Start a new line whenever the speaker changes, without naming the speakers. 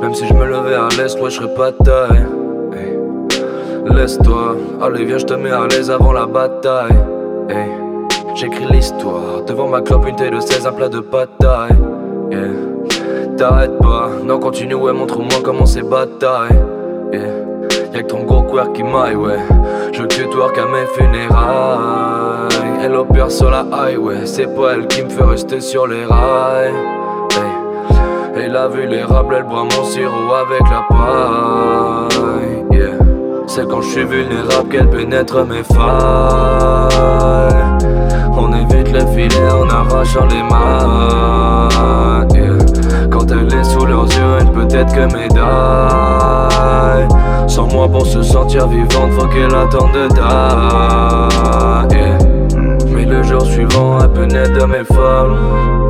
Même si je me levais à l'est, ouais, je serais pas de taille. Hey. Laisse-toi, allez viens, je te mets à l'aise avant la bataille. Hey. J'écris l'histoire, devant ma clope, une taille de 16, un plat de pataille. Yeah. T'arrêtes pas, non continue, ouais, montre-moi comment c'est bataille. Yeah. Y'a que ton gros queer qui maille, ouais. Je tutoie qu'à mes funérailles. Elle opère sur la highway, c'est pas elle qui me fait rester sur les rails. Hey. Elle a vu l'érable, elle boit mon sirop avec la paille. Yeah. C'est quand je suis vulnérable qu'elle pénètre mes failles. On évite les filets en arrachant les mailles. Yeah. Quand elle est sous leurs yeux, elle peut être que médaille. Sans moi pour se sentir vivante, faut qu'elle attende de die. Yeah. Mais le jour suivant, elle pénètre de mes femmes.